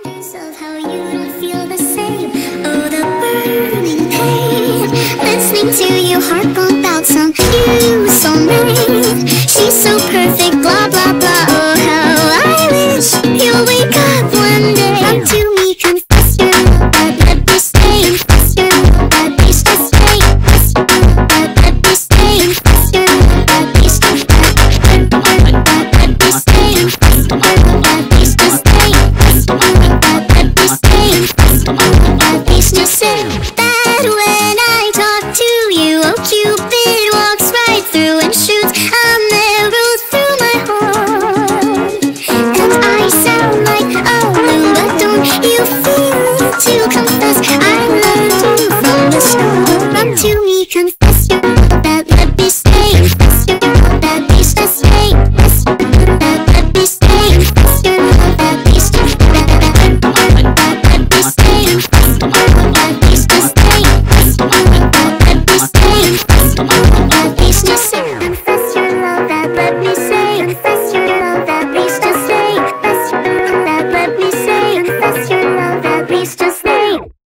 Of how you don't feel the same. Oh, the burning pain. Listening to your heart pump